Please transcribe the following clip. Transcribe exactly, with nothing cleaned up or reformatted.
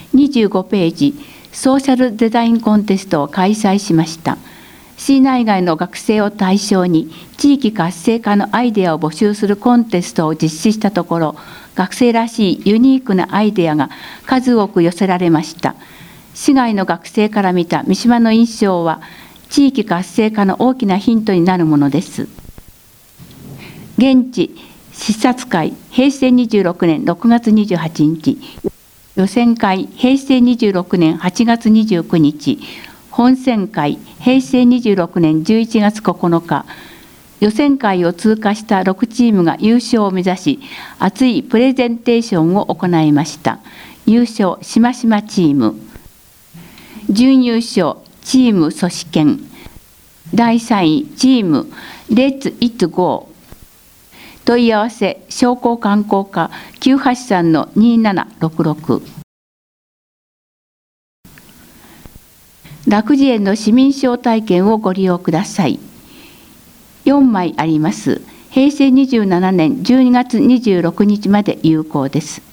にじゅうごページソーシャルデザインコンテストを開催しました。市内外の学生を対象に地域活性化のアイデアを募集するコンテストを実施したところ、学生らしいユニークなアイデアが数多く寄せられました。市外の学生から見た三島の印象は、地域活性化の大きなヒントになるものです。現地視察会、へいせいにじゅうろくねんろくがつにじゅうはちにち、予選会、へいせいにじゅうろくねんはちがつにじゅうくにち、本選会、へいせいにじゅうろくねんじゅういちがつここのか、予選会を通過したろくチームが優勝を目指し、熱いプレゼンテーションを行いました。優勝、しましまチーム。準優勝、チーム組織研。だいさんい、チームレッツイットゴー。問い合わせ、商工観光課 きゅうはちさんのにななろくろく。楽慈園の市民招待券をご利用ください。よんまいあります。へいせいにじゅうななねんじゅうにがつにじゅうろくにちまで有効です。